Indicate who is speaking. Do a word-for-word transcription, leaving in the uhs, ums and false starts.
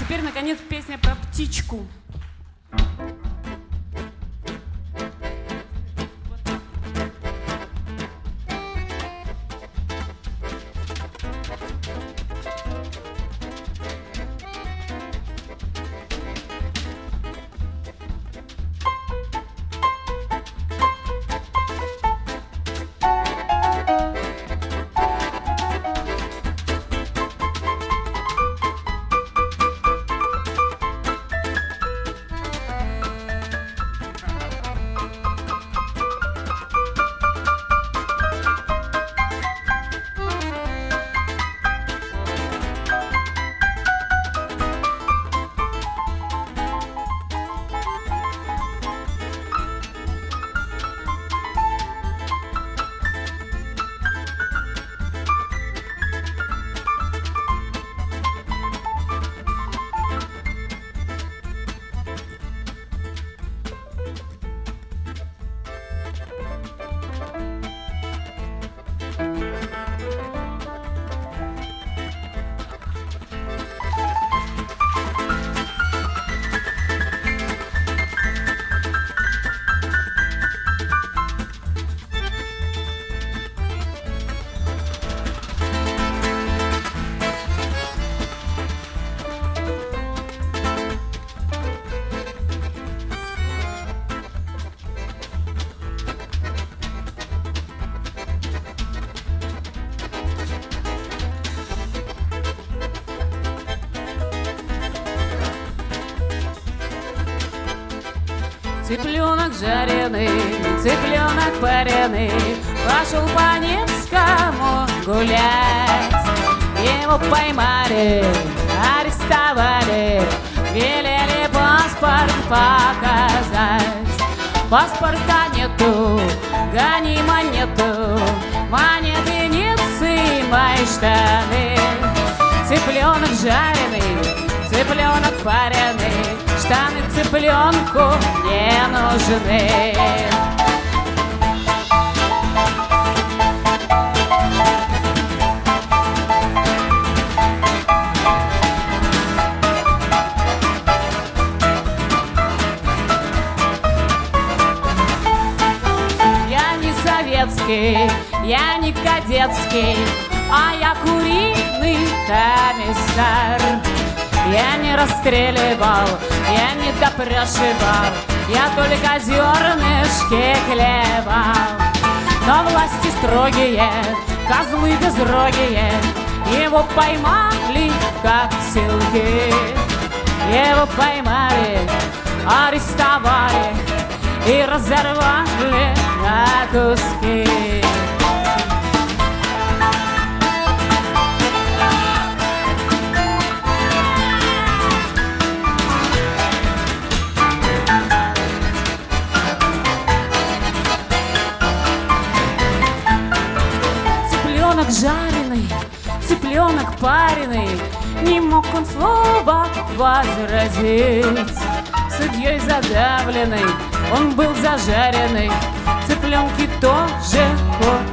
Speaker 1: теперь, наконец, песня про птичку. Цыпленок жареный, цыпленок пареный пошел по Невскому гулять. Его поймали, арестовали, велели паспорт показать. Паспорта нету, гони монету, монеты нет, ссы мои штаны. Цыпленок жареный, цыпленок пареный, штаны цыпленку не нужны. Я не советский, я не кадетский, а я куриный комиссар. Я не расстреливал, я не допрашивал, я только зернышки клевал. Но власти строгие, козлы безрогие, его поймали, как селки. Его поймали, арестовали и разорвали на куски. Цыпленок жареный, цыпленок пареный, не мог он слова возразить. Судьей задавленный, он был зажаренный, цыпленки тоже хоть